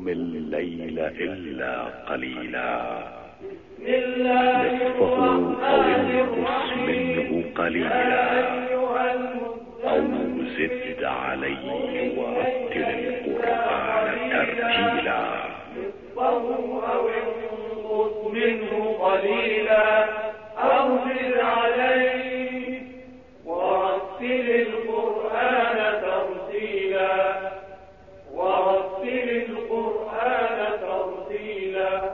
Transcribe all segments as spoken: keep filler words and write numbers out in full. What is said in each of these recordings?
الليل إلا قليلا نصفه أو انقص منه قليلا أو زد عليه ورتل القرآن ترتيلا أو انقص منه قليلا أو زد عليه ورتل القرآن ترتيلا ورتل القرآن ترتيلا.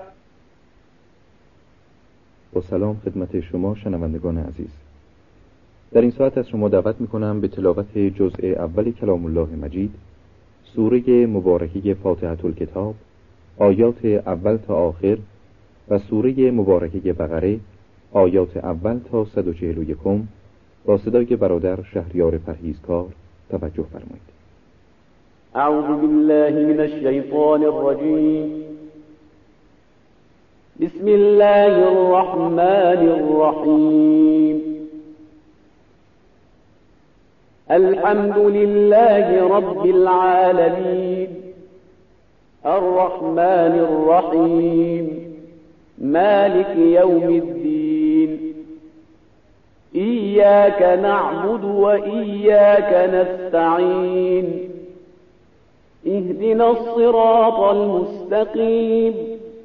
با سلام خدمت شما شنوندگان عزیز. در این ساعت از شما دعوت می‌کنم به تلاوت جزء اول کلام الله مجید، سوره مبارکه فاتحه الکتاب، آیات اول تا آخر و سوره مبارکه بقره، آیات اول تا صد و چهل و یکم با صدای برادر شهریار پرهیزکار توجه فرمایید. اعوذ بالله من الشیطان الرجیم. بسم الله الرحمن الرحیم. الحمد لله رب العالمين الرحمن الرحيم مالك يوم الدين إياك نعبد وإياك نستعين اهدنا الصراط المستقيم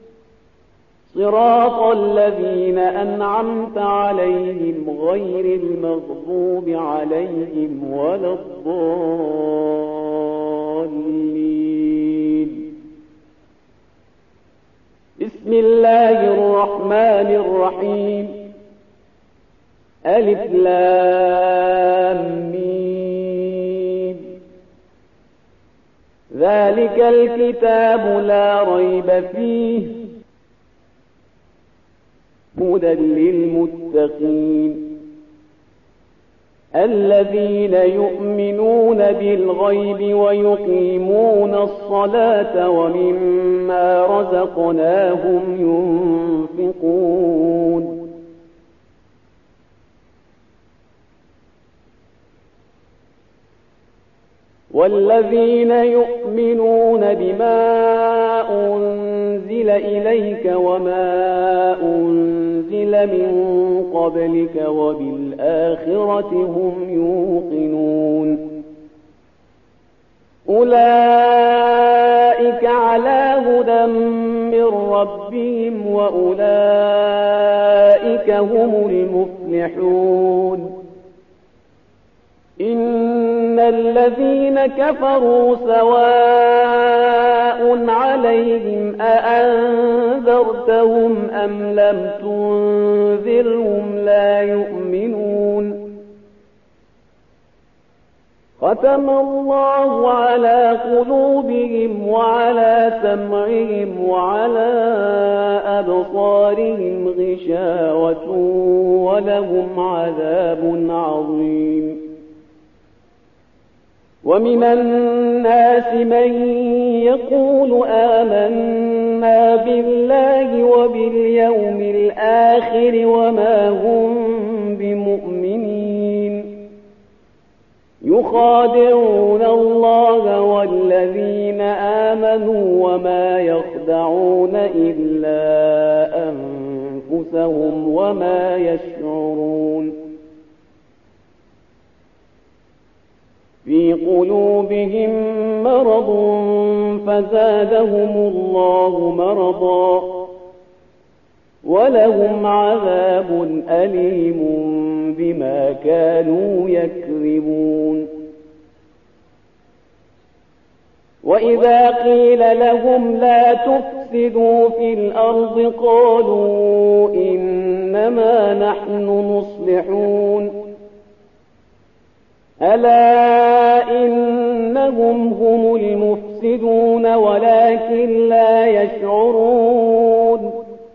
صراط الذين أنعمت عليهم غير المغضوب عليهم ولا الضالين. بسم الله الرحمن الرحيم. ألف لام ميم. ذلك الكتاب لا ريب فيه هدى للمتقين الذين يؤمنون بالغيب ويقيمون الصلاة ومما رزقناهم ينفقون والذين يؤمنون بما أنزل إليك وما أنزل من قبلك وبالآخرة هم يوقنون أولئك على هدى من ربهم وأولئك هم المفلحون. إن الذين كفروا سواء عليهم أأنذرتهم أم لم تنذرهم لا يؤمنون. ختم الله على قلوبهم وعلى سمعهم وعلى أبصارهم غشاوة ولهم عذاب عظيم. ومن الناس من يقول آمنا بالله وباليوم الآخر وما هم بمؤمنين يخادعون الله والذين آمنوا وما يخدعون إلا أنفسهم وما يشعرون. في قلوبهم مرض فزادهم الله مرضا ولهم عذاب أليم بما كانوا يكذبون. وإذا قيل لهم لا تفسدوا في الأرض قالوا إنما نحن مصلحون ألا إنهم هم المفسدون ولكن لا يشعرون.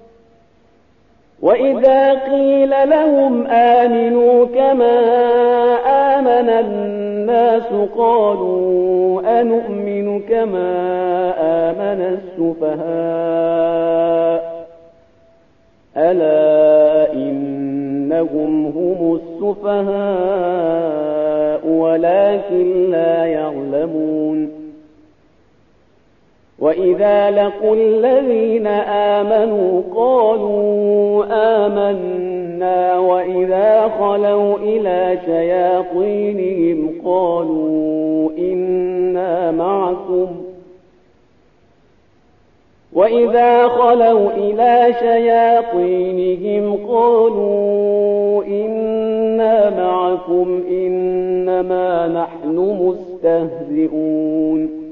وإذا قيل لهم آمنوا كما آمن الناس قالوا أنؤمن كما آمن السفهاء ألا إنهم هم السفهاء ولكن لا يعلمون. وإذا لقوا الذين آمنوا قالوا آمنا وإذا خلوا إلى شياطينهم قالوا إنا معكم وإذا خلوا إلى شياطينهم قالوا إنا معكم إنما نحن مستهزئون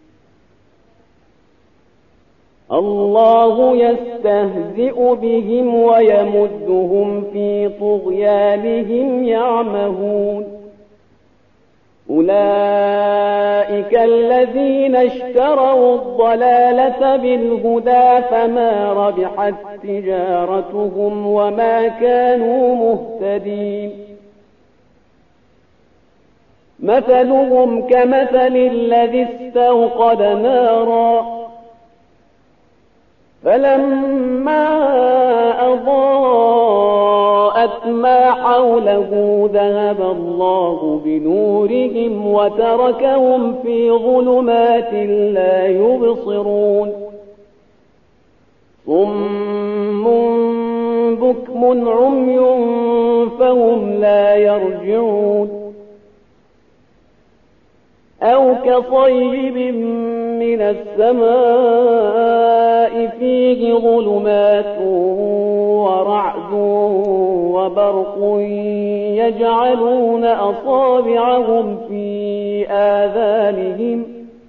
الله يستهزئ بهم ويمدهم في طغيانهم يعمهون أولئك الذين اشتروا الضلالة بالهدى فما ربحت تجارتهم وما كانوا مهتدين مثلهم كمثل الذي استوقد نارا فلما أضاءت ما حوله ذهب الله بنورهم وتركهم في ظلمات لا يبصرون صم بكم عمي فهم لا يرجعون أو كصيب من السماء فيه ظلمات ورعد وبرق يجعلون أصابعهم في آذانهم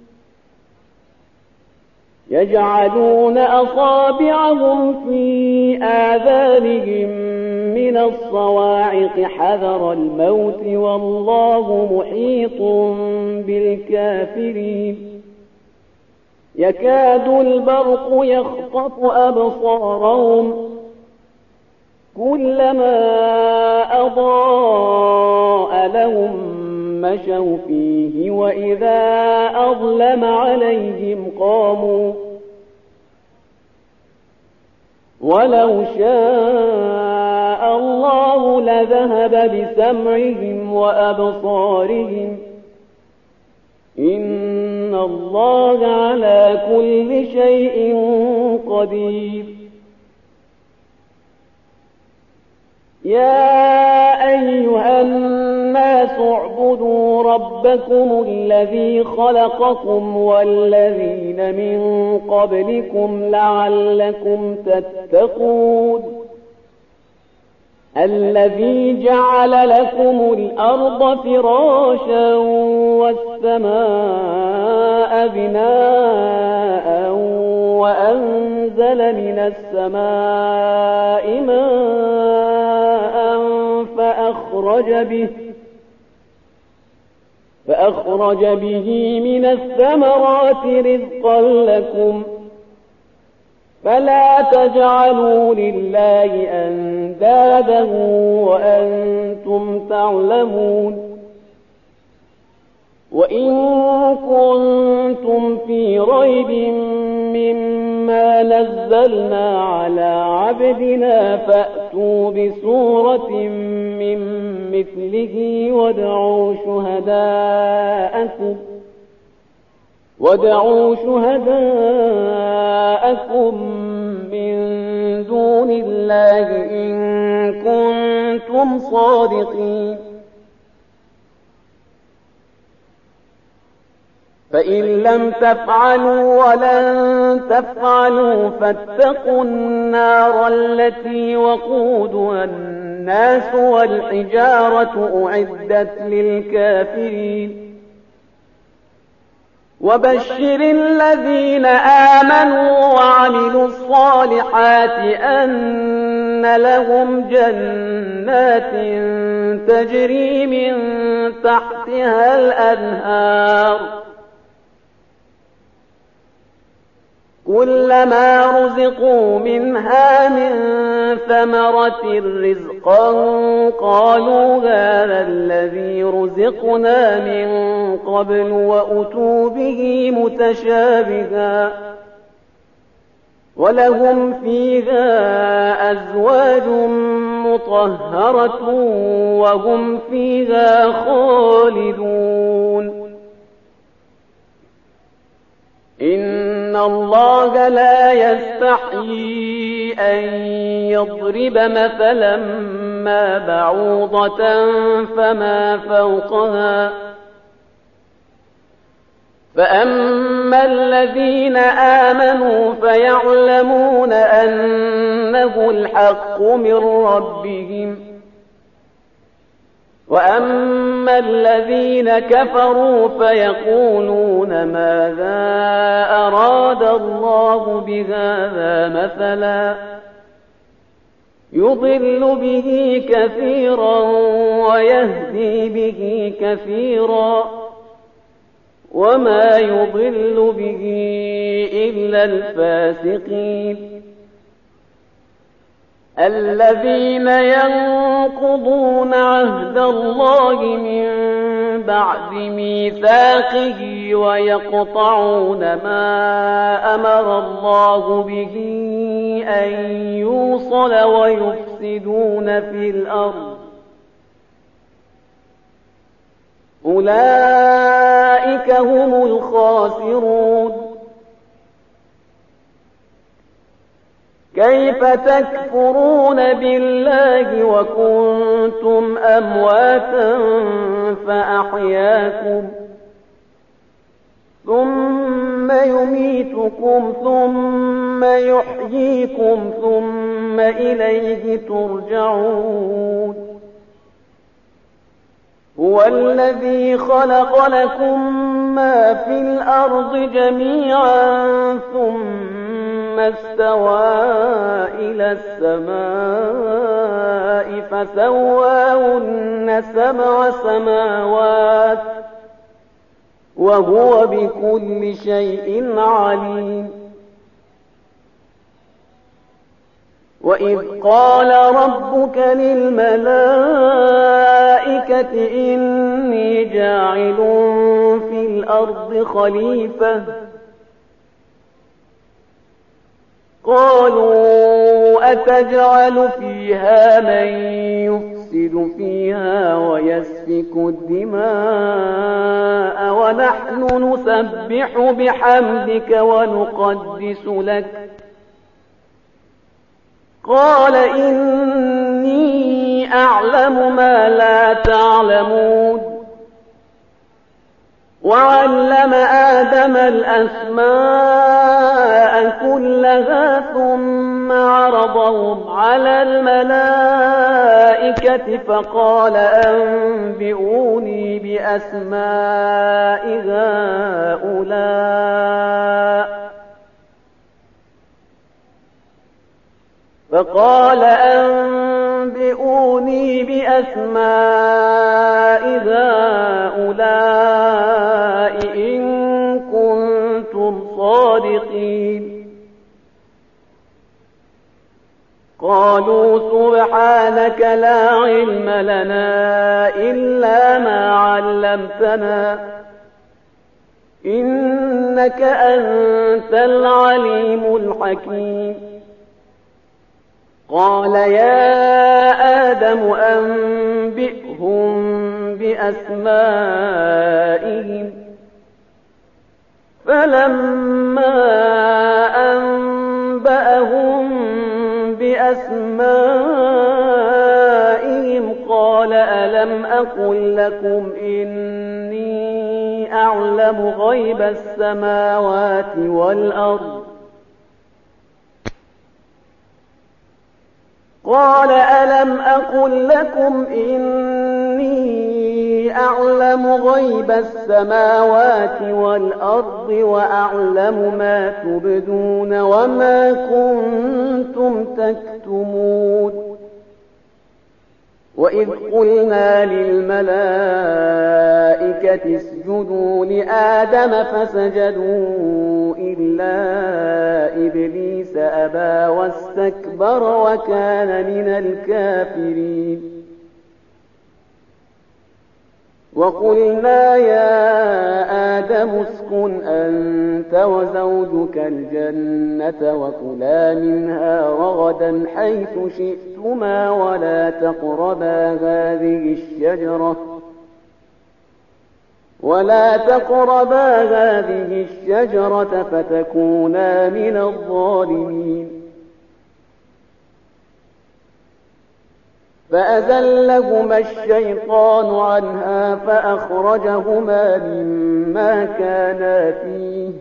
يجعلون أصابعهم في آذانهم من الصواعق حذر الموت والله محيط بالكافرين يكاد البرق يخطف أبصارهم كلما أضاء لهم مشوا فيه وإذا أظلم عليهم قاموا ولو شاء الله لذهب بسمعهم وأبصارهم إن الله على كل شيء قدير يا أيها الناس اعبدوا ربكم الذي خلقكم والذين من قبلكم لعلكم تتقون الذي جعل لكم الأرض فراشا والسماء بناء وأنزل من السماء ماء فأخرج به فأخرج به من الثمرات رزقا لكم فلا تجعلوا لله أندادا وأنتم تعلمون وإن كنتم في ريب مما نزلنا على عبدنا فأتوا بسورة من مثله وادعوا شهداءكم وادعوا شهداءكم من دون الله إن كنتم صادقين فإن لم تفعلوا ولن تفعلوا فاتقوا النار التي وقودها الناس والحجارة أعدت للكافرين وبشر الذين آمنوا وعملوا الصالحات أن لهم جنات تجري من تحتها الأنهار كلما رزقوا منها من ثمرة رزقا قالوا هذا الذي رزقنا من قبل وأتوا به متشابها ولهم فيها أزواج مطهرة وهم فيها خالدون إن إن الله لا يستحيي أن يضرب مثلا ما بعوضة فما فوقها فأما الذين آمنوا فيعلمون أنه الحق من ربهم وأما الذين كفروا فيقولون ماذا أراد الله بهذا مثلا يضل به كثيرا ويهدي به كثيرا وما يضل به إلا الفاسقين الذين ينقضون عهد الله من بعد ميثاقه ويقطعون ما أمر الله به أن يوصل ويفسدون في الأرض أولئك هم الخاسرون كيف تكفرون بالله وكنتم أمواتا فأحياكم ثم يميتكم ثم يحييكم ثم إليه ترجعون هو الذي خلق لكم ما في الأرض جميعا ثم استوى إلى السماء فسواهن سبع سماوات وهو بكل شيء عليم وإذ قال ربك للملائكة إني جاعل في الأرض خليفة قالوا أتجعل فيها من يفسد فيها ويسفك الدماء ونحن نسبح بحمدك ونقدس لك قال إني أعلم ما لا تعلمون وعلم آدم الأسماء كلها ثم عرضهم على الملائكة فقال أنبئوني بأسماء هؤلاء فقال أنبئوني بأسماء هؤلاء إن كنتم صادقين قالوا سبحانك لا علم لنا إلا ما علمتنا إنك أنت العليم الحكيم قال يا آدم أنبئهم بأسمائهم فلما أنبأهم بأسمائهم قال ألم أقل لكم إني أعلم غيب السماوات والأرض قال ألم أقل لكم إني أعلم غيب السماوات والأرض وأعلم ما تبدون وما كنتم تكتمون وإذ قلنا للملائكة اسجدوا لآدم فسجدوا إلا إبليس أبى واستكبر وكان من الكافرين وقلنا يا آدم اسكن أنت وزوجك الجنة وكلا منها رغدا حيث شئتما ولا تقربا هذه الشجرة ولا تقربا هذه الشجرة فتكونا من الظالمين. فأزلهما الشيطان عنها فأخرجهما مما كانا فيه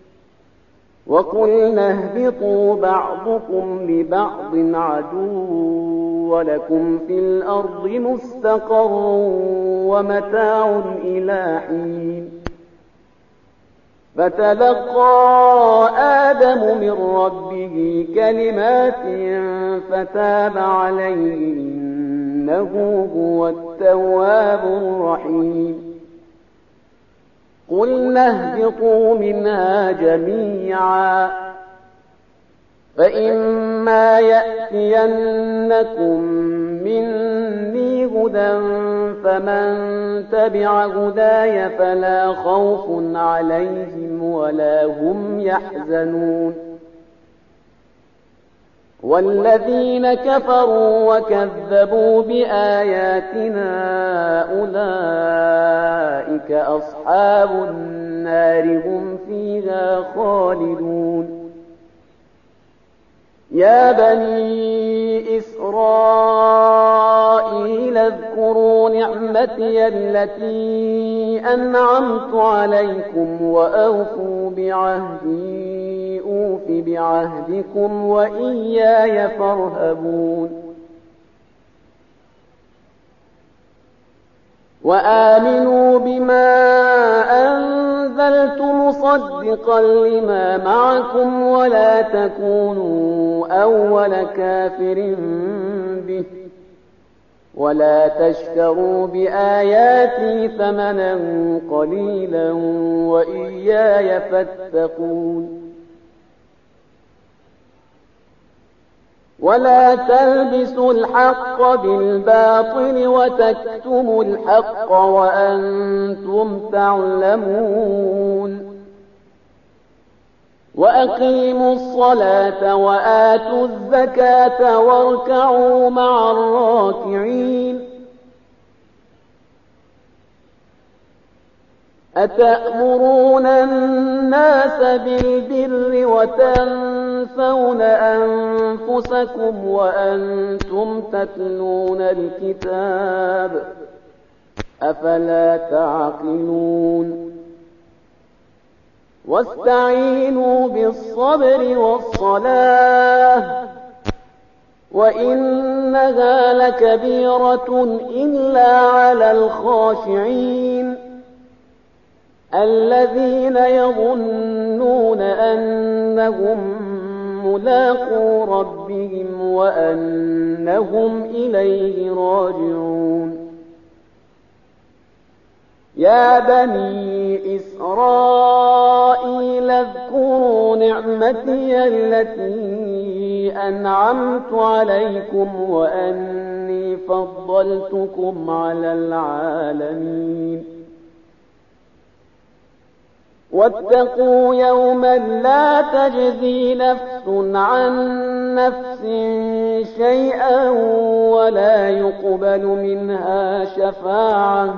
وقلنا اهبطوا بعضكم لبعض عدو ولكم في الأرض مستقر ومتاع إلى حين. فتلقى آدم من ربه كلمات فتاب عليه إنه هو التواب الرحيم. قلنا اهبطوا منها جميعا فإما يأتينكم مني هدى فمن تبع هداي فلا خوف عليهم ولا هم يحزنون. والذين كفروا وكذبوا بآياتنا أولئك أصحاب النار هم فيها خالدون. يا بني إسرائيل اذكروا نعمتي التي أنعمت عليكم وأوفوا بعهدي أوف بعهدكم وإياي فارهبون. وآمنوا بما أنزلت مصدقا لما معكم ولا تكونوا أول كافر به ولا تشتروا بآياتي ثمنا قليلا وإياي فاتقون. ولا تلبسوا الحق بالباطل وتكتموا الحق وأنتم تعلمون. وأقيموا الصلاة وآتوا الزكاة واركعوا مع الراكعين. أتأمرون الناس بالبر وتنسون أنفسكم وأنتم تتلون الكتاب أفلا تعقلون. واستعينوا بالصبر والصلاة وإنها لكبيرة إلا على الخاشعين الذين يظنون أنهم ملاقو ربهم وأنهم إليه راجعون. يا بني إسرائيل اذكروا نعمتي التي أنعمت عليكم وأني فضلتكم على العالمين. واتقوا يوما لا تجزي نفس عن نفس شيئا ولا يقبل منها شفاعة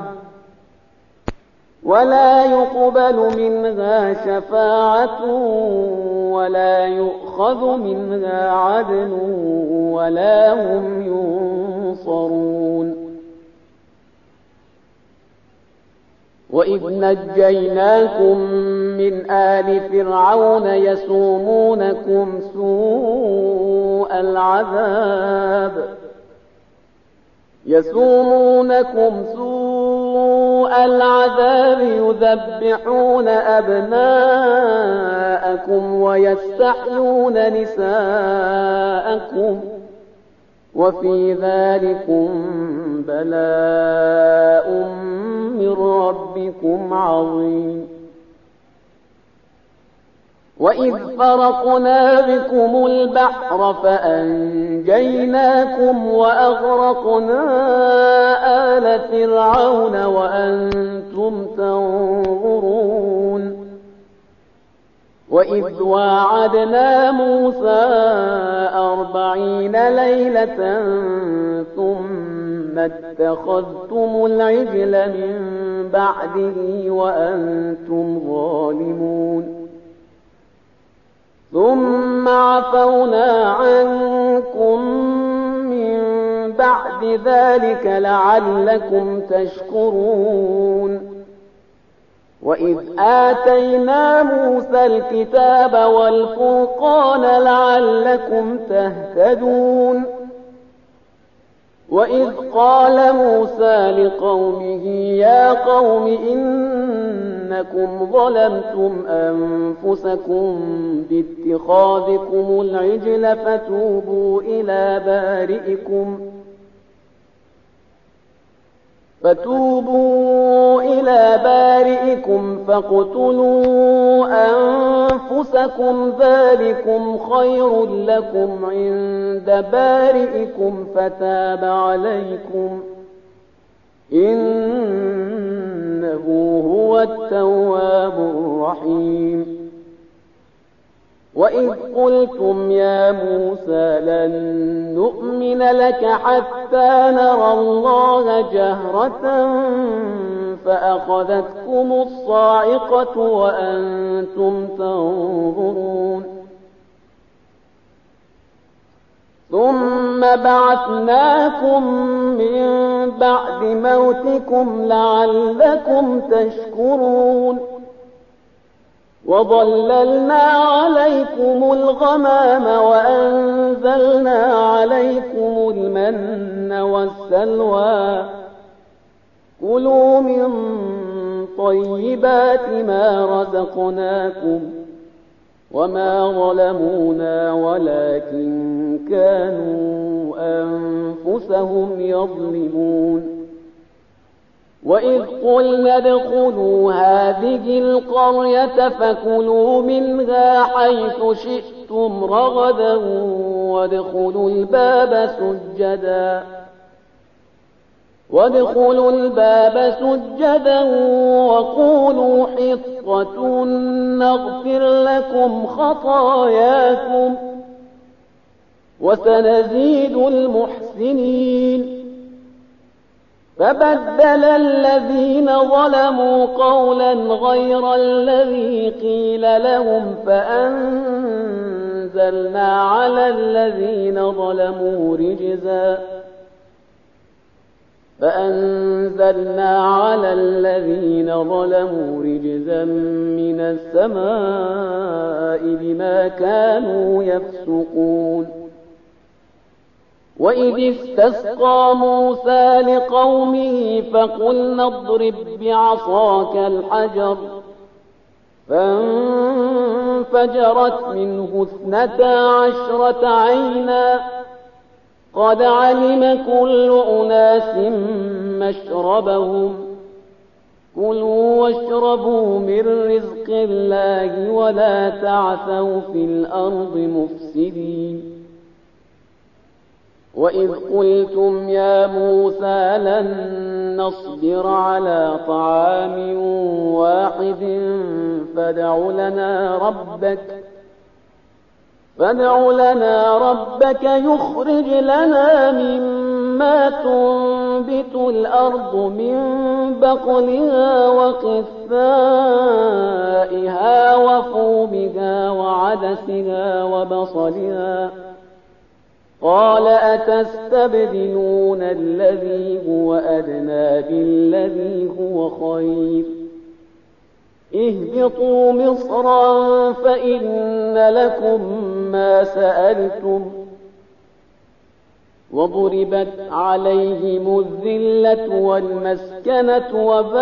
ولا يقبل منها شفاعة ولا يؤخذ منها عدل ولا هم ينصرون. وإذ نجيناكم من آل فرعون يسومونكم سوء العذاب يسومونكم سوء العذاب يذبحون أبناءكم ويستحيون نساءكم وفي ذلكم بلاء من ربكم عظيم. وإذ فرقنا بكم البحر فأنجيناكم وأغرقنا آل فرعون وأنتم تنظرون. وإذ واعدنا موسى أربعين ليلة ثم ثم اتخذتم العجل من بعده وأنتم ظالمون ثم عفونا عنكم من بعد ذلك لعلكم تشكرون وإذ آتينا موسى الكتاب والفرقان لعلكم تهتدون وإذ قال موسى لقومه يا قوم إنكم ظلمتم أنفسكم باتخاذكم العجل فتوبوا إلى بارئكم فتوبوا إلى بارئكم فاقتلوا أنفسكم ذلكم خير لكم عند بارئكم فتاب عليكم إنه هو التواب الرحيم وإذ قلتم يا موسى لن نؤمن لك حتى نرى الله جهرة فأخذتكم الصاعقة وأنتم تنظرون ثم بعثناكم من بعد موتكم لعلكم تشكرون وظللنا عليكم الغمام وأنزلنا عليكم المن والسلوى كلوا من طيبات ما رزقناكم وما ظلمونا ولكن كانوا أنفسهم يظلمون وإذ قلنا ادخلوا هذه القرية فكلوا منها حيث شئتم رغدا وادخلوا الباب سجدا وادخلوا الباب سجدا وقولوا حطة نغفر لكم خطاياكم وسنزيد المحسنين فبدل الذين ظلموا قولا غير الذي قيل لهم فأنزلنا على الذين ظلموا رجزا فأنزلنا على الذين ظلموا رجزا من السماء بما كانوا يفسقون وإذ استسقى موسى لقومه فقلنا اضرب بعصاك الحجر فانفجرت منه اثنتا عشرة عينا قد علم كل أناس مشربهم كلوا واشربوا من رزق الله ولا تعثوا في الأرض مفسدين وإذ قلتم يا موسى لن نصبر على طعام واحد فادع لنا ربك فادع لنا ربك يخرج لنا مما تنبت الأرض من بقلها وقثائها وفومها وعدسها وبصلها قال أتستبدلون الذي هو أدنى بالذي هو خير اهبطوا مصرا فإن لكم ما سألتم وضربت عليهم الذلة والمسكنة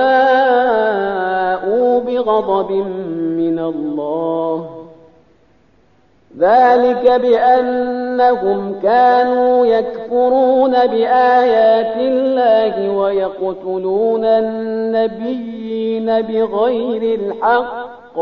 وباءوا بغضب من الله ذلك بأنهم كانوا يكفرون بآيات الله ويقتلون النبيين بغير الحق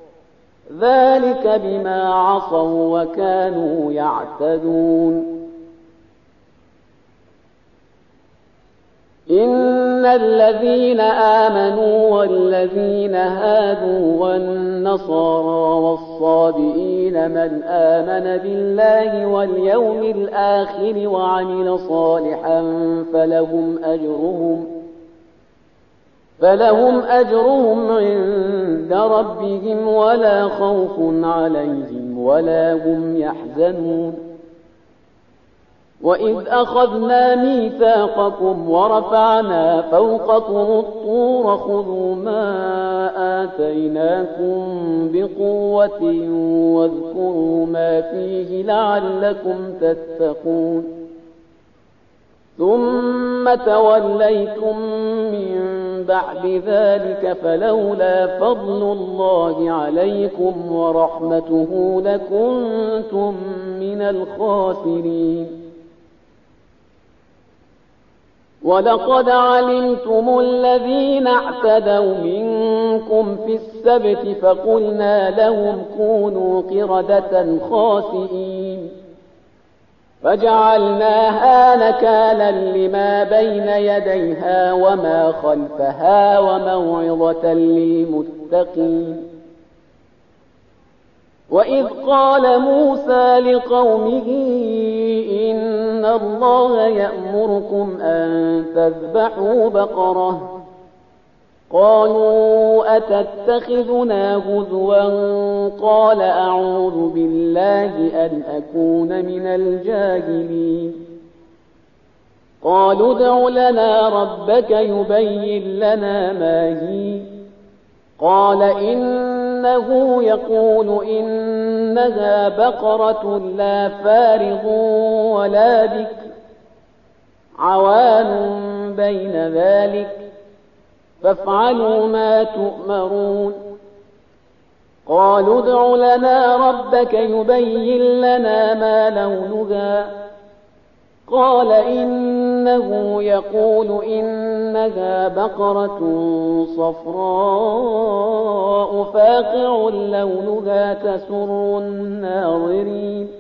ذلك بما عصوا وكانوا يعتدون إن الذين آمنوا والذين هادوا والنصارى والصابئين من آمن بالله واليوم الآخر وعمل صالحا فلهم أجرهم فلهم أجرهم عند ربهم ولا خوف عليهم ولا هم يحزنون وإذ أخذنا ميثاقكم ورفعنا فوقكم الطور خذوا ما آتيناكم بقوة واذكروا ما فيه لعلكم تتقون ثم توليتم من بعد ذلك فلولا فضل الله عليكم ورحمته لكنتم من الخاسرين ولقد علمتم الذين اعتدوا منكم في السبت فقلنا لهم كونوا قردة خاسئين فجعلناها نكالا لما بين يديها وما خلفها وموعظة للمتقين وإذ قال موسى لقومه إن الله يأمركم أن تذبحوا بقرة قالوا أتتخذنا هزوا قال أعوذ بالله أن أكون من الجاهلين قالوا ادع لنا ربك يبين لنا ما هي قال إنه يقول إنها بقرة لا فارض ولا بكر عوان بين ذلك فافعلوا ما تؤمرون قالوا ادع لنا ربك يبين لنا ما لونها قال إنه يقول إنها بقرة صفراء فاقع لونها تسر الناظرين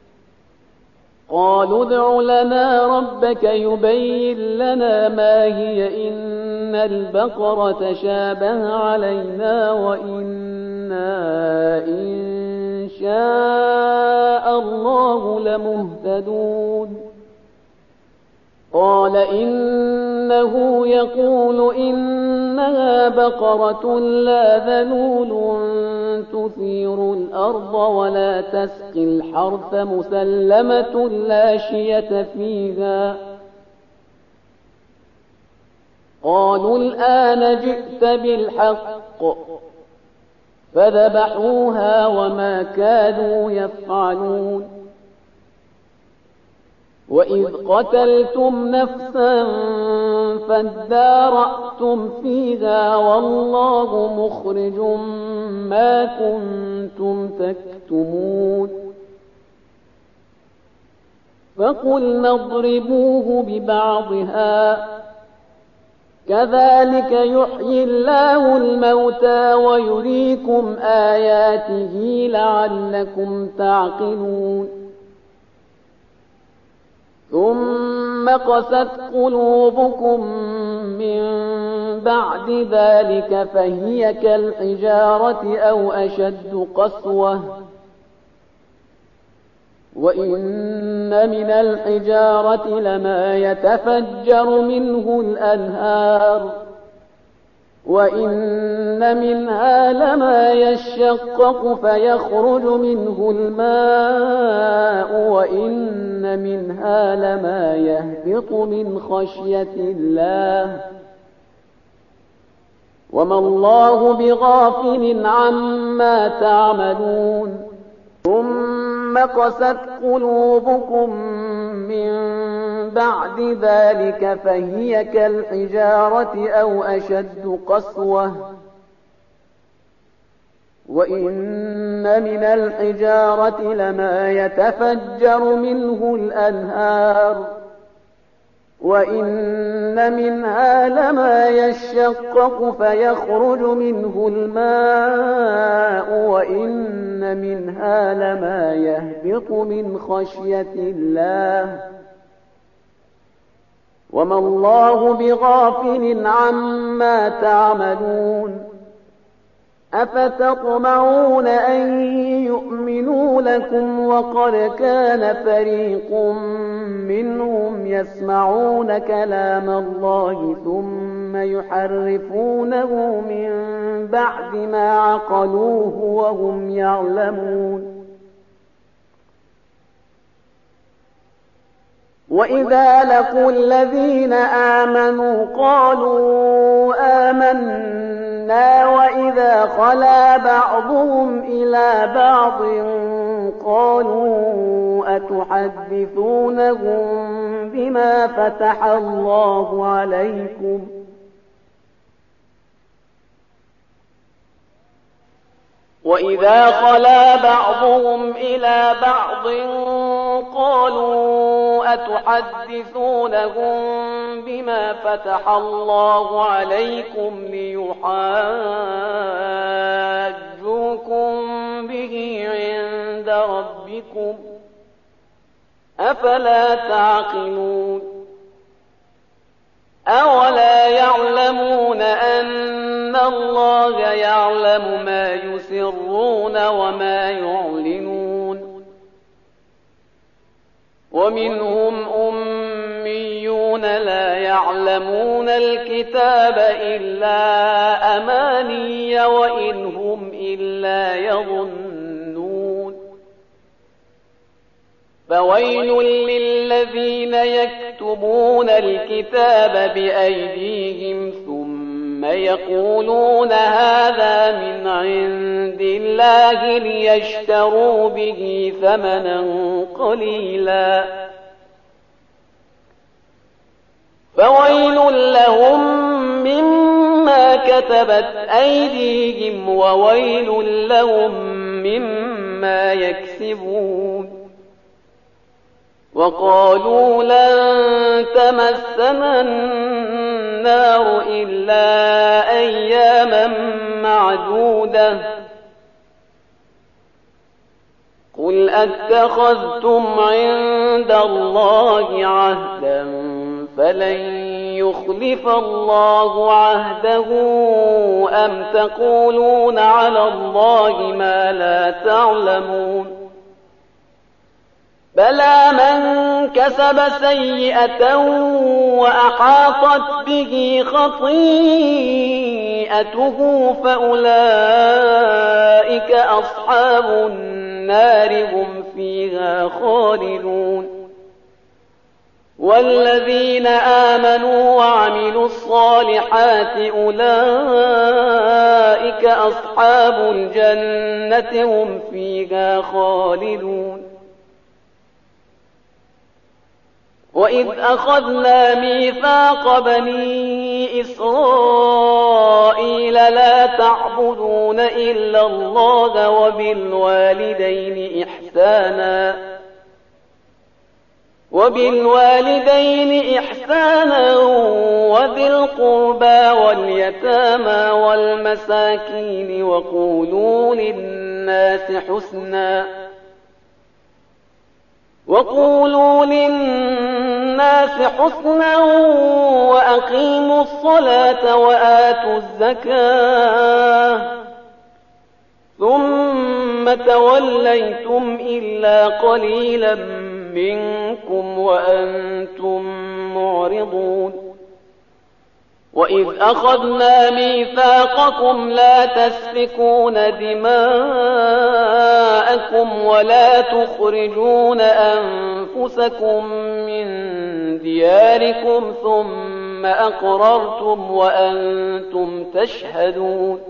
قالوا ادع لنا ربك يبين لنا ما هي إن البقرة شابه علينا وإنا إن شاء الله لمهتدون قال إنه يقول إنها بقرة لا ذلول تثير الأرض ولا تسقي الحرث مسلمة لا شية فيها قالوا الآن جئت بالحق فذبحوها وما كانوا يفعلون وإذ قتلتم نفسا فادارأتم فيها والله مخرج ما كنتم تكتمون فقلنا اضربوه ببعضها كذلك يحيي الله الموتى ويريكم آياته لعلكم تعقلون ثم قست قلوبكم من بعد ذلك فهي كالحجارة أو أشد قسوة وإن من الحجارة لما يتفجر منه الأنهار وإن منها لما يشقق فيخرج منه الماء وإن منها لما يهبط من خشية الله وما الله بغافل عما تعملون ثم قست قلوبكم من بعد ذلك فهي كالحجارة أو أشد قسوة وإن من الحجارة لما يتفجر منه الأنهار وإن منها لما يشقق فيخرج منه الماء وإن منها لما يهبط من خشية الله وما الله بغافل عما تعملون أفتطمعون أن يؤمنوا لكم وقد كان فريق منهم يسمعون كلام الله ثم يحرفونه من بعد ما عقلوه وهم يعلمون وإذا لقوا الذين آمنوا قالوا آمنا وإذا خلا بعضهم إلى بعض قالوا أتحدثونهم بما فتح الله عليكم وإذا خلا بعضهم إلى بعض قالوا أتحدثونهم بما فتح الله عليكم ليحاجوكم به عند ربكم أفلا تعقلون أولا يعلمون أن الله يعلم ما يسرون وما يعلنون ومنهم أميون لا يعلمون الكتاب إلا أماني وإن هم إلا يظنون فويل للذين يكتبون الكتاب بأيديهم ثم يقولون هذا من عند الله ليشتروا به ثمنا قليلا فويل لهم مما كتبت أيديهم وويل لهم مما يكسبون وقالوا لن تمسنا النار إلا أياما معدودة قل أتخذتم عند الله عهدا فلن يخلف الله عهده أم تقولون على الله ما لا تعلمون بلى من كسب سيئة وأحاطت به خطيئته فأولئك أصحاب النار هم فيها خالدون والذين آمنوا وعملوا الصالحات أولئك أصحاب الجنة هم فيها خالدون وإذ أخذنا ميثاق بني إسرائيل لا تعبدون إلا الله وبالوالدين إحسانا وبالوالدين إحسانا وذي القربى واليتامى والمساكين وقولوا للناس حسنا وقولوا للناس حسنا وأقيموا الصلاة وآتوا الزكاة ثم توليتم إلا قليلا منكم وأنتم معرضون وإذ أخذنا ميثاقكم لا تسفكون دماءكم ولا تخرجون أنفسكم من دياركم ثم أقررتم وأنتم تشهدون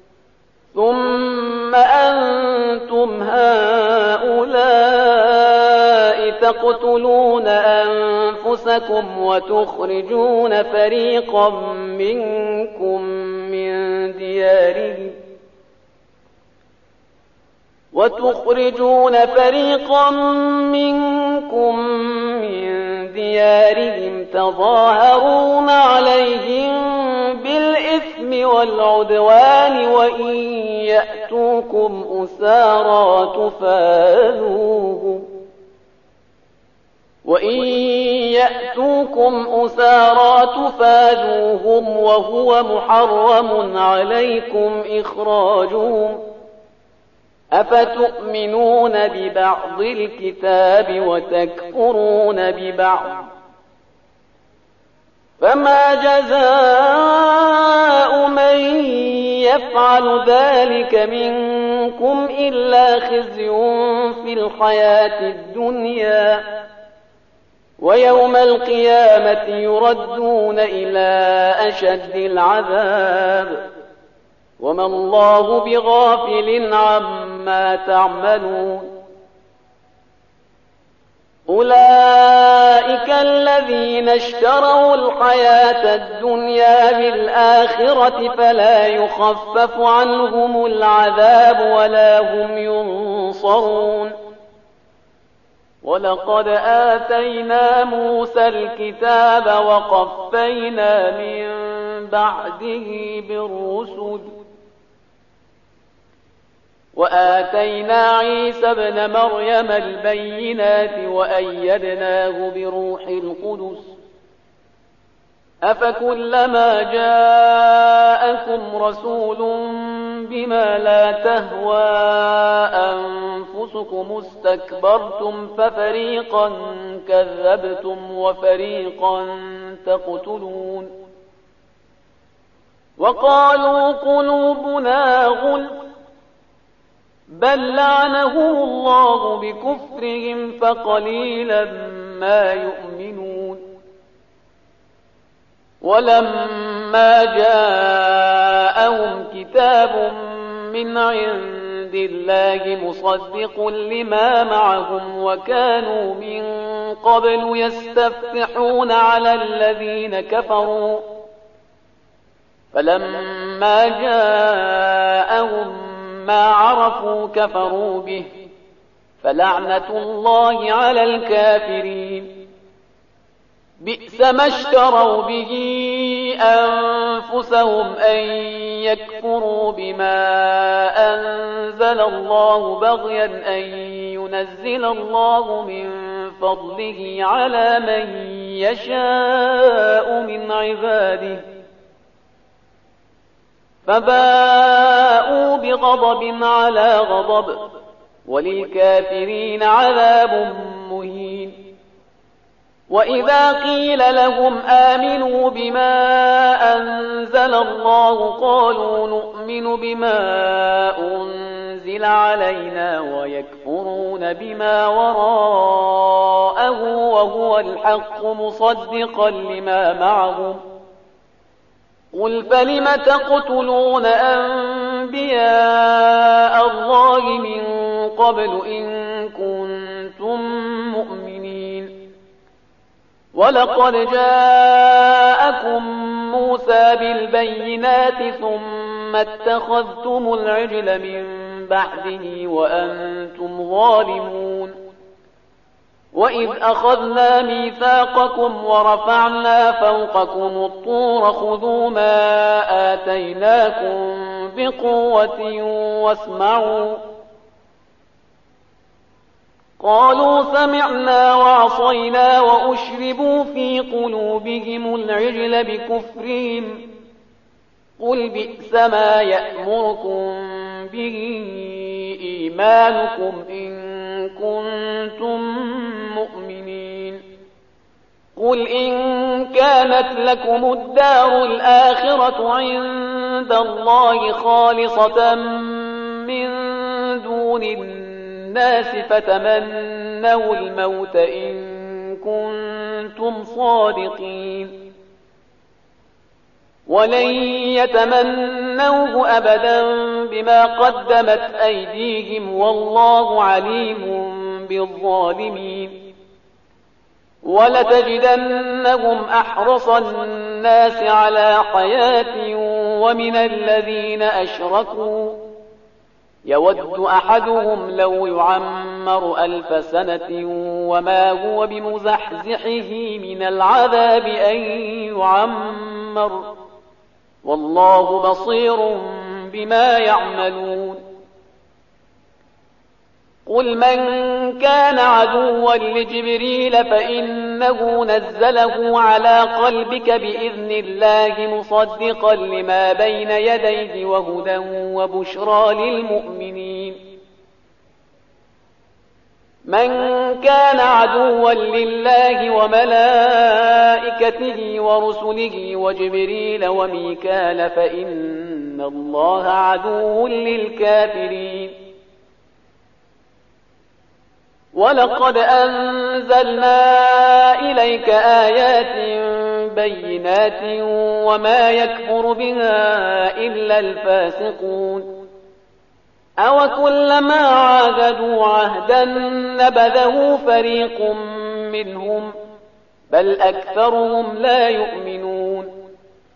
ثم أنتم هؤلاء تقتلون أنفسكم وتخرجون فريقا منكم من ديارهم وتخرجون فريقا منكم من ديارهم تظاهرون عليهم بالإثم والعدوان وإن يأتوكم أسارى تفادوهم وإن يأتوكم أسارى تفادوهم وهو محرم عليكم إخراجهم أفتؤمنون ببعض الكتاب وتكفرون ببعض فما جزاء من يفعل ذلك منكم إلا خزي في الحياة الدنيا ويوم القيامة يردون إلى أشد العذاب وما الله بغافل عما تعملون أولئك الذين اشتروا الحياة الدنيا بالآخرة فلا يخفف عنهم العذاب ولا هم ينصرون ولقد آتينا موسى الكتاب وقفينا من بعده بالرسل وآتينا عيسى ابن مريم البينات وأيدناه بروح القدس أفكلما جاءكم رسول بما لا تهوى أنفسكم استكبرتم ففريقا كذبتم وفريقا تقتلون وقالوا قلوبنا غلف بل لعنهم الله بكفرهم فقليلا ما يؤمنون ولما جاءهم كتاب من عند الله مصدق لما معهم وكانوا من قبل يستفتحون على الذين كفروا فلما جاءهم ما عرفوا كفروا به فلعنة الله على الكافرين بئس ما اشتروا به أنفسهم أن يكفروا بما أنزل الله بغيا أن ينزل الله من فضله على من يشاء من عباده فباءوا بغضب على غضب وللكافرين عذاب مهين وإذا قيل لهم آمنوا بما أنزل الله قالوا نؤمن بما أنزل علينا ويكفرون بما وراءه وهو الحق مصدقا لما معهم قل فلم تقتلون أنبياء الله من قبل إن كنتم مؤمنين ولقد جاءكم موسى بالبينات ثم اتخذتم العجل من بعده وأنتم ظالمون وإذ أخذنا ميثاقكم ورفعنا فوقكم الطور خذوا ما آتيناكم بقوة واسمعوا قالوا سمعنا وعصينا وأشربوا في قلوبهم العجل بكفرهم قل بئس ما يأمركم به إيمانكم إن كنتم مؤمنين قل إن كانت لكم الدار الآخرة عند الله خالصة من دون الناس فتمنوا الموت إن كنتم صادقين ولن يتمنوه أبدا بما قدمت أيديهم والله عليم بالظالمين ولتجدنهم أحرص الناس على حياة ومن الذين أشركوا يود أحدهم لو يعمر ألف سنة وما هو بمزحزحه من العذاب أن يعمر والله بصير بما يعملون قل من كان عدوا لجبريل فإنه نزله على قلبك بإذن الله مصدقا لما بين يديه وهدى وبشرى للمؤمنين. من كان عدوا لله وملائكته ورسله وجبريل وميكال فإن الله عدو للكافرين. ولقد أنزلنا إليك آيات بينات وما يكفر بها إلا الفاسقون. أوكلما عاهدوا عهدا نبذه فريق منهم بل أكثرهم لا يؤمنون.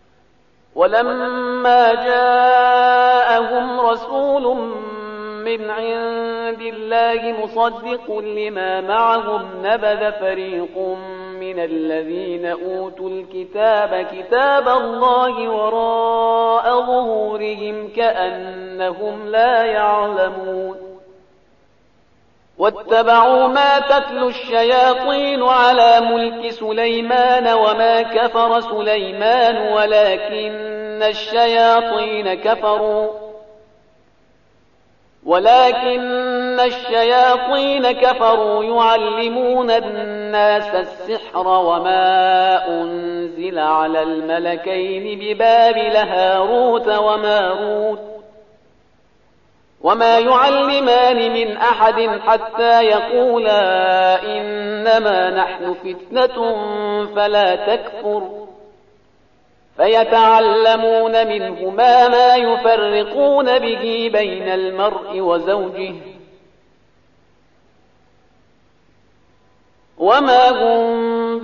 ولما جاءهم رسول من عند الله مصدق لما معهم نبذ فريق من الذين أوتوا الكتاب كتاب الله وراء ظهورهم كأنهم لا يعلمون. واتبعوا ما تتلو الشياطين على ملك سليمان وما كفر سليمان ولكن الشياطين كفروا ولكن الشياطين كفروا يعلمون الناس السحر وما أنزل على الملكين ببابل هاروت وماروت وما يعلمان من أحد حتى يقولا إنما نحن فتنة فلا تكفر فيتعلمون منهما ما يفرقون به بين المرء وزوجه وما هم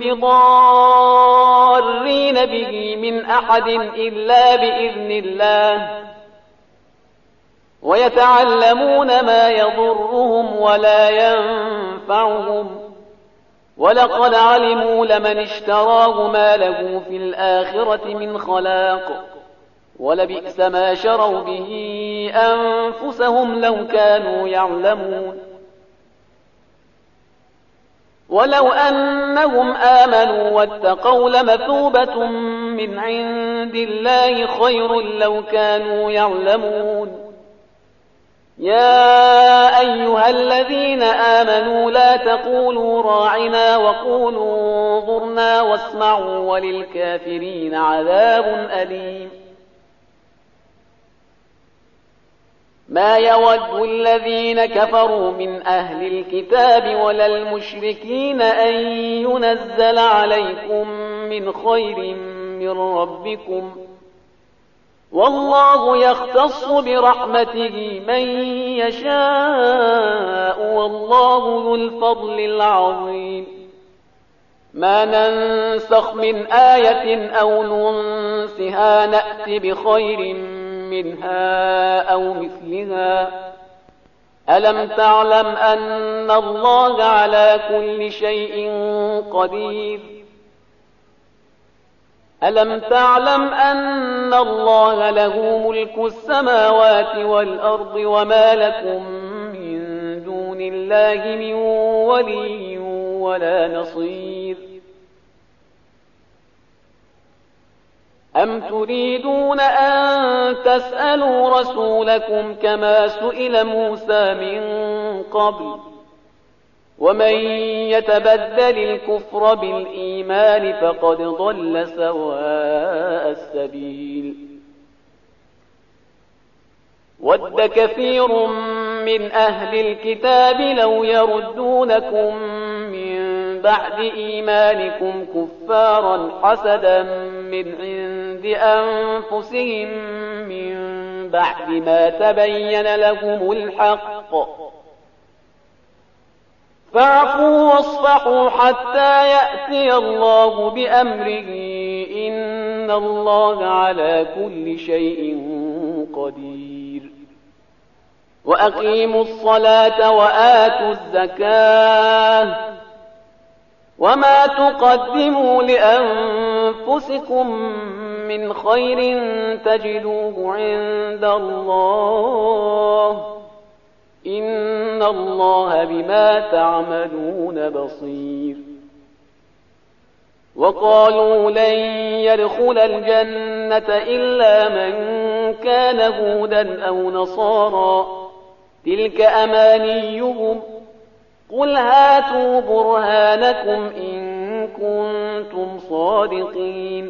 بضارين به من أحد إلا بإذن الله ويتعلمون ما يضرهم ولا ينفعهم ولقد علموا لمن اشتراه ما له في الآخرة من خلاق ولبئس ما شروا به أنفسهم لو كانوا يعلمون. ولو أنهم آمنوا واتقوا لمثوبة من عند الله خير لو كانوا يعلمون. يا أيها الذين آمنوا لا تقولوا راعنا وقولوا انظرنا واسمعوا وللكافرين عذاب أليم. ما يود الذين كفروا من أهل الكتاب ولا المشركين أن ينزل عليكم من خير من ربكم والله يختص برحمته من يشاء والله ذو الفضل العظيم. ما ننسخ من آية أو ننسها نأت بخير منها أو مثلها ألم تعلم أن الله على كل شيء قدير ألم تعلم أن الله له ملك السماوات والأرض وما لكم من دون الله من ولي ولا نصير. أم تريدون أن تسألوا رسولكم كما سئل موسى من قبل ومن يتبدل الكفر بالإيمان فقد ضل سواء السبيل. ود كثير من أهل الكتاب لو يردونكم من بعد إيمانكم كفارا حسدا من عند أنفسهم من بعد ما تبين لهم الحق فاعفوا واصفحوا حتى يأتي الله بأمره إن الله على كل شيء قدير. وأقيموا الصلاة وآتوا الزكاة وما تقدموا لأنفسكم من خير تجدوه عند الله إن الله بما تعملون بصير. وقالوا لن يدخل الجنة إلا من كان هودا أو نصارى تلك أمانيهم قل هاتوا برهانكم إن كنتم صادقين.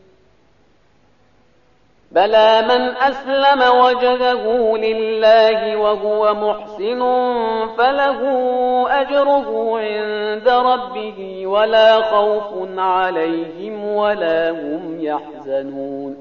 بلى من أسلم وجهه لله وهو محسن فله أجره عند ربه ولا خوف عليهم ولا هم يحزنون.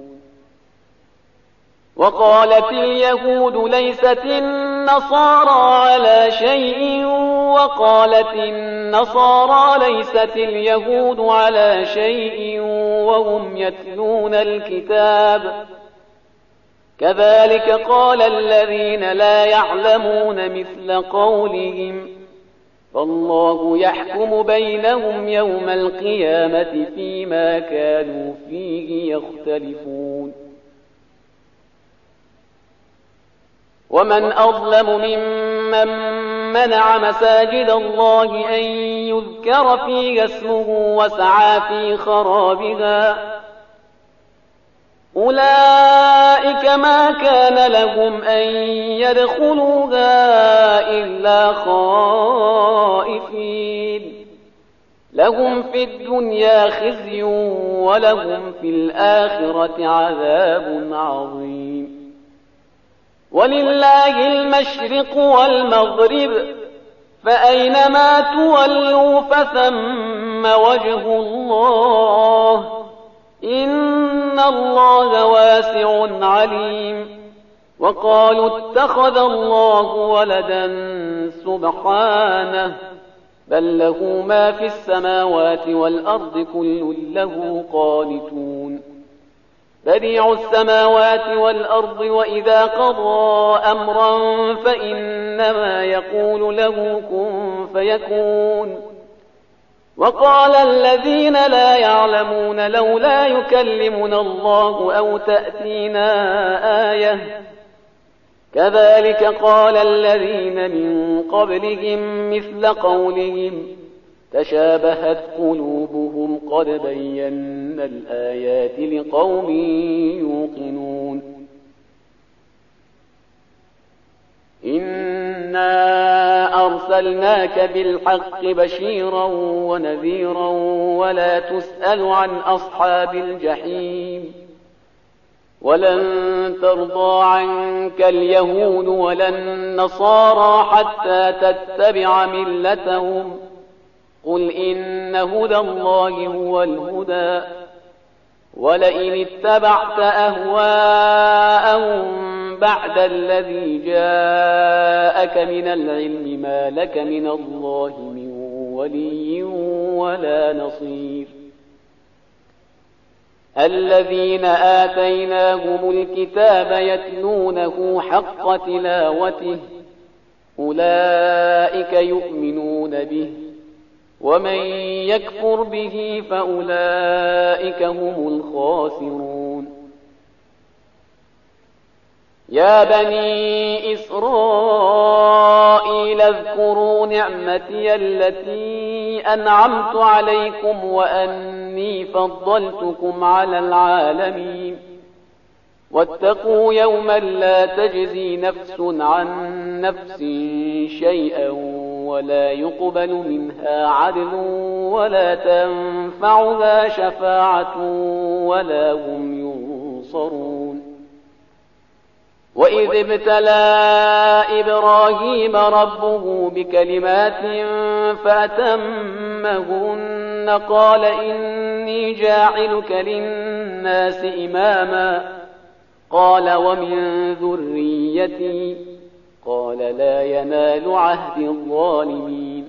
وقالت اليهود ليست النصارى على شيء وقالت النصارى ليست اليهود على شيء وهم يتلون الكتاب كذلك قال الذين لا يعلمون مثل قولهم فالله يحكم بينهم يوم القيامة فيما كانوا فيه يختلفون. ومن أظلم ممن منع مساجد الله أن يذكر فيها اسمه وسعى في خرابها أولئك ما كان لهم أن يدخلوها إلا خائفين لهم في الدنيا خزي ولهم في الآخرة عذاب عظيم. ولله المشرق والمغرب فأينما تولوا فثم وجه الله إن الله واسع عليم. وقالوا اتخذ الله ولدا سبحانه بل له ما في السماوات والأرض كل له قانتون. بديع السماوات والأرض وإذا قضى أمرا فإنما يقول له كن فيكون. وقال الذين لا يعلمون لولا يكلمنا الله أو تأتينا آية كذلك قال الذين من قبلهم مثل قولهم تشابهت قلوبهم قد بينا الآيات لقوم يوقنون. إنا أرسلناك بالحق بشيرا ونذيرا ولا تسأل عن أصحاب الجحيم. ولن ترضى عنك اليهود ولا النصارى حتى تتبع ملتهم قل إن هدى الله هو الهدى ولئن اتبعت أهواءهم بعد الذي جاءك من العلم ما لك من الله من ولي ولا نصير. الذين آتيناهم الكتاب يتلونه حق تلاوته أولئك يؤمنون به ومن يكفر به فأولئك هم الخاسرون. يا بني إسرائيل اذكروا نعمتي التي أنعمت عليكم وأني فضلتكم على العالمين واتقوا يوما لا تجزي نفس عن نفس شيئا ولا يقبل منها عدل ولا تنفعها شفاعة ولا هم ينصرون. وإذ ابتلى إبراهيم ربه بكلمات فأتمهن قال إني جاعلك للناس إماما قال ومن ذريتي قال لا ينال عهد الظالمين.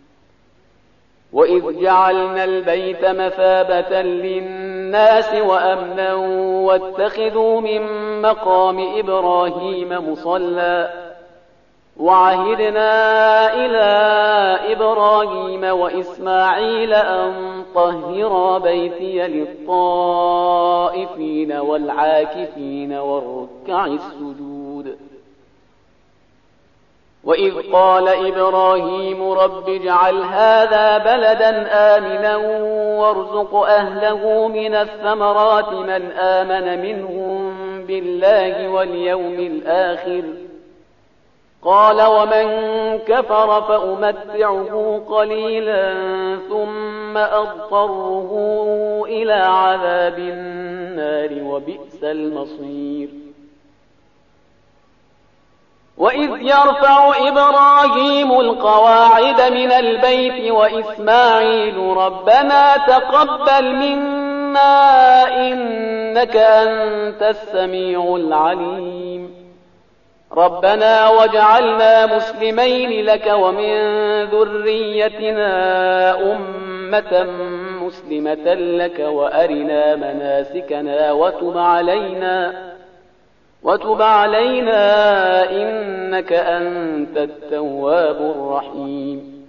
وإذ جعلنا البيت مثابة للناس وأمنا واتخذوا من مقام إبراهيم مصلى وعهدنا إلى إبراهيم وإسماعيل أن طهرا بيتي للطائفين والعاكفين والركع السجود. وإذ قال إبراهيم رب اجعل هذا بلدا آمنا وارزق أهله من الثمرات من آمن منهم بالله واليوم الآخر قال ومن كفر فأمتعه قليلا ثم أضطره إلى عذاب النار وبئس المصير وإذ يرفع إبراهيم القواعد من البيت وإسماعيل ربنا تقبل منا إنك أنت السميع العليم ربنا واجعلنا مسلمين لك ومن ذريتنا أمة مسلمة لك وأرنا مناسكنا وتب علينا وتب علينا إنك أنت التواب الرحيم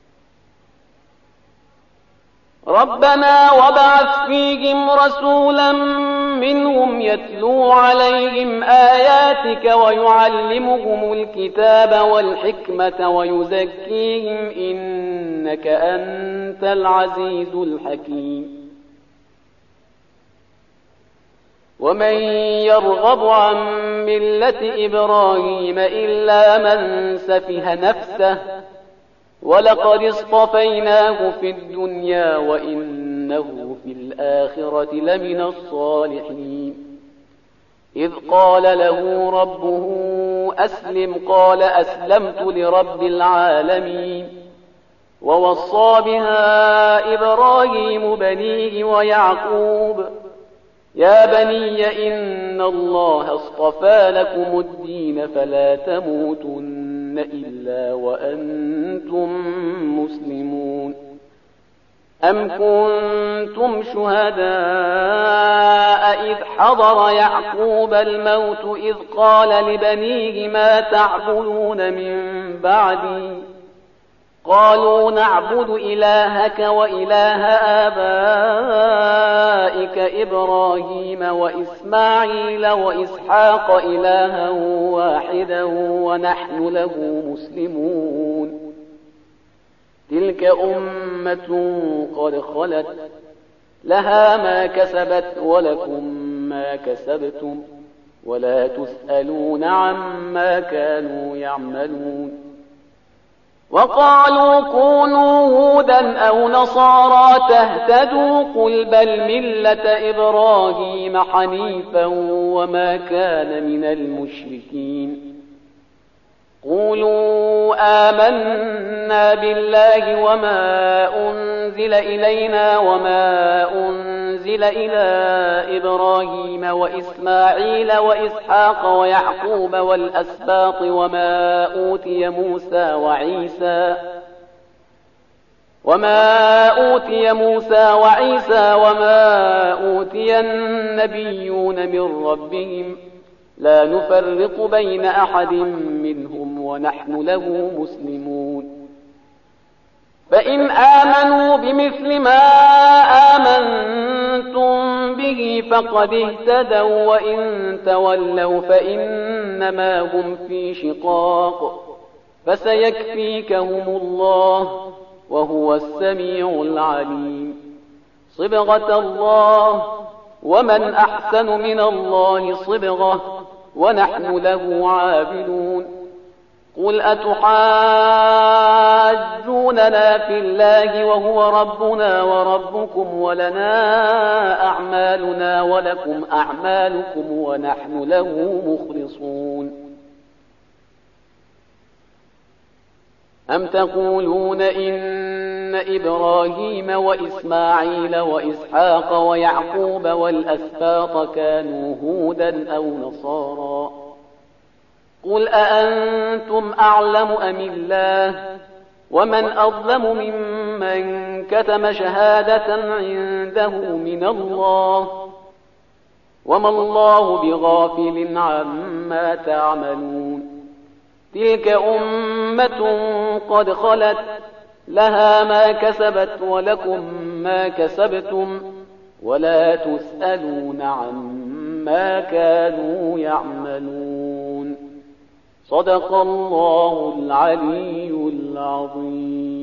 ربنا وابعث فيهم رسولا منهم يتلو عليهم آياتك ويعلمهم الكتاب والحكمة ويزكيهم إنك أنت العزيز الحكيم ومن يرغب عن ملة إبراهيم إلا من سفه نفسه ولقد اصطفيناه في الدنيا وإنه في الآخرة لمن الصالحين إذ قال له ربه أسلم قال أسلمت لرب العالمين ووصى بها إبراهيم بنيه ويعقوب يا بني إن الله اصطفى لكم الدين فلا تموتن إلا وأنتم مسلمون أم كنتم شهداء إذ حضر يعقوب الموت إذ قال لبنيه ما تعبدون من بعدي قالوا نعبد إلهك وإله آبائك إبراهيم وإسماعيل وإسحاق إلها واحدا ونحن له مسلمون تلك أمة قد خلت لها ما كسبت ولكم ما كسبتم ولا تسألون عما كانوا يعملون وقالوا كونوا هودا أو نصارى تهتدوا قل بل ملة إبراهيم حنيفا وما كان من المشركين قولوا آمنا بالله وما أنزل إلينا وما أنزل إلى إبراهيم وإسماعيل وإسحاق ويعقوب والأسباط وما أوتي موسى وعيسى وما أوتي موسى وعيسى وما أوتي النبيون من ربهم لا نفرق بين أحد منهم ونحن له مسلمون فإن آمنوا بمثل ما آمنتم به فقد اهتدوا وإن تولوا فإنما هم في شقاق فسيكفيكهم الله وهو السميع العليم صبغة الله ومن أحسن من الله صبغة ونحن له عابدون قل أتحاجوننا في الله وهو ربنا وربكم ولنا أعمالنا ولكم أعمالكم ونحن له مخلصون أم تقولون إن إبراهيم وإسماعيل وإسحاق ويعقوب والأسباط كانوا هودا أو نصارى قل أأنتم أعلم أم الله ومن أظلم ممن كتم شهادة عنده من الله وما الله بغافل عما تعملون تلك أمة قد خلت لها ما كسبت ولكم ما كسبتم ولا تسألون عما كانوا يعملون صدق الله العلي العظيم.